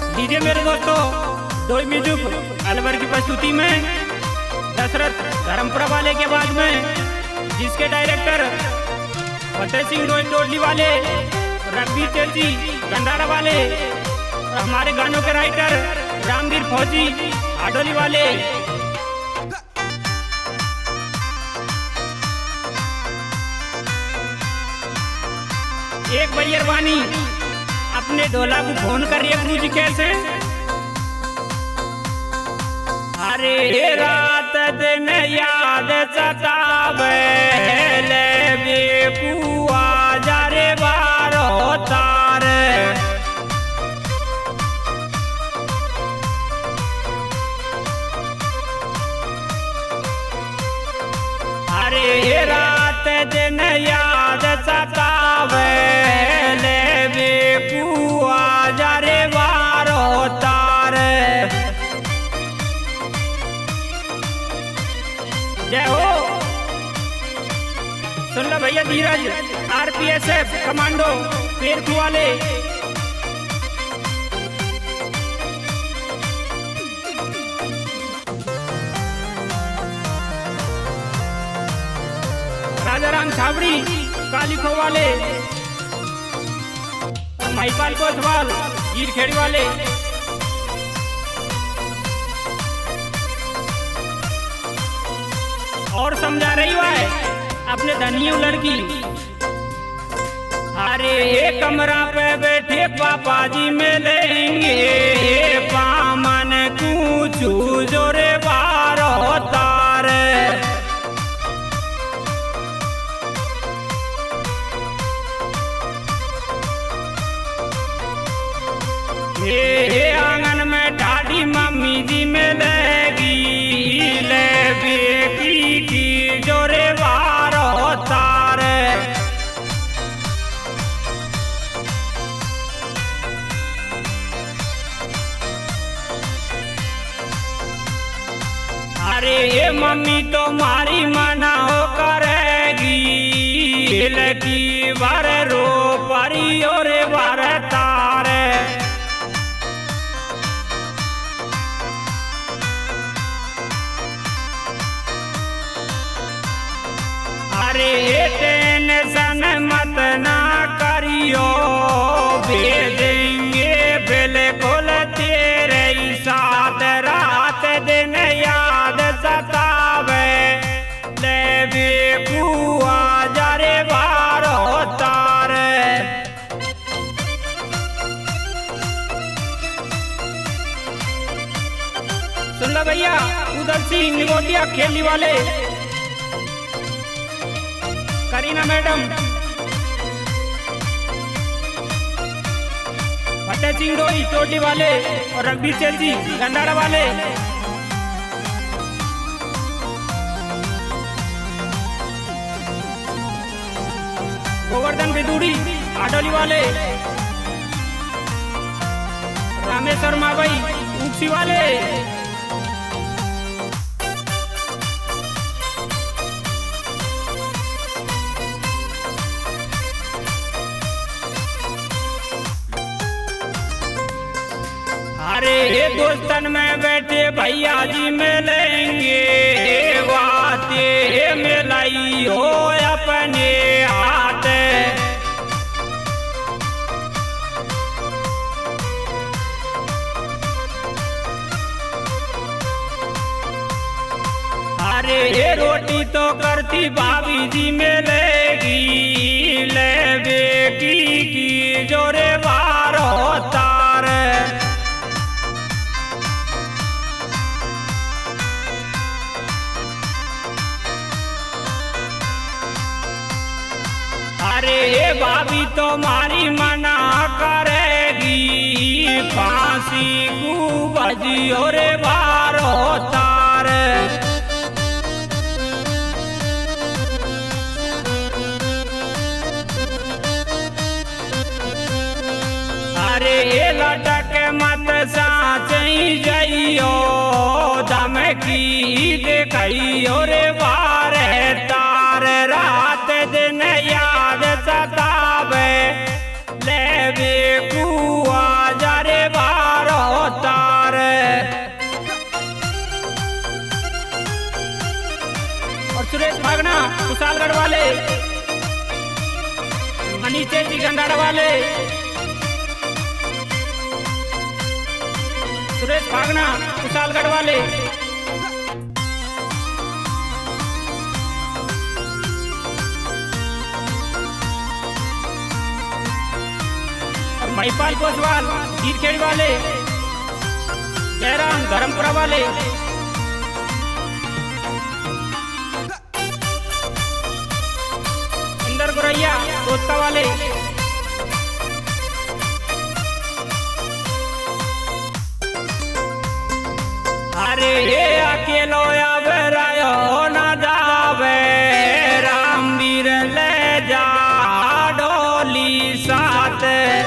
DJ मेरे दोस्तों डोई music Alwar की प्रस्तुति में दशरथ धर्मपुरा वाले के बाद में जिसके डायरेक्टर फतेह सिंह डोई टोडली वाले, रघुवीर चेल्सी गंडारा वाले और हमारे गानों के राइटर रामवीर फौजी आडोली वाले। एक भैया वानी अपने ढोला को फोन कर रही है गुरु जी कैसे। अरे रात दिन याद सतावे ले बेकुआ जा रे बारो तार। अरे रात दिन याद सतावे ले बेकुआ जा रे बारो तार। जय हो। सुन लो भैया धीरज आरपीएसएफ कमांडो पेरखू वाले। राजाराम छावड़ी कालीखो वाले, महिपाल कोतवाल गिर खेड़ी वाले। और समझा रही है अपने धनियों लड़की। अरे एक कमरा पे बैठे पापा जी में लेंगे पामन कूचू जोरे बारो तार। ये आंगन में ठाडी मम्मी जी में लेगी ले बेटी की जोरे बारो तार। अरे ये मम्मी तो मारी मना हो करेगी लकी बार रो परी और बार तार। अरे टेंशन मत ना करियो भेजेंगे बिल्कुल तेरे साथ। रात दिन याद सतावे ले बेकुआ जा रे बारो तार। सुन लो भैया उधर सिंह निगोटिया खेली वाले, करीना मैडम, फतेह सिंह डोई टोडली वाले और रघुवीर चेल्सी गंडारा वाले। गोवर्धन बिदूड़ी आडोली वाले, रामेश्वर माबाई ऊपसी वाले। अरे दोस्तन में बैठे भैया जी मिलेंगे बातें मिलाई हो अपने हाथ। अरे रोटी तो करती भाभी जी मिलेगी ले बेटी की जोरे बारो तार। अरे भाभी तो मारी मना करेगी फांसी को बजी और बारो तार। अरे लटक मत साच जइयो धमकी देखियो रे बार तार। रात दिन याद सतावे ले बेकुआ जा रे बारो कुशालगढ़ वाले, नीचे चिकनदाड़ वाले, सुरेश भागना कुशालगढ़ वाले, और महिपाल कोसवाल कीरखेड़ी वाले, जयराम धर्मपुरा वाले, इंदर गुरैया कोत्ता वाले, अरे ये अकेलो आयो न जावे, रामवीर ले जा डोली साथ।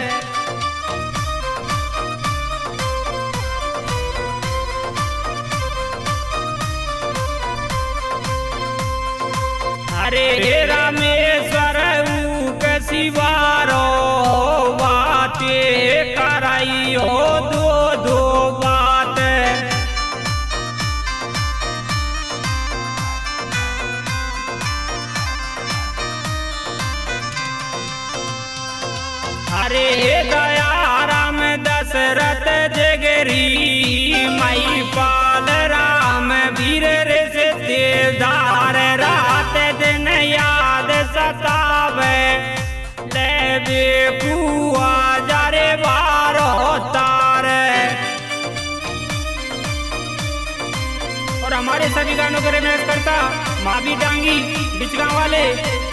अरे रामेश्वर के शिवारो बाते कराइयो दो दो बात। अरे दया राम दशरथ जगरी, महिपाल राम वीर रे से तेजदार, रात दिन याद सतावे, ले बेकुआ जारे बारो तार। और हमारे सभी गानों को रिमेक करता मावी डांगी बिचगांव वाले।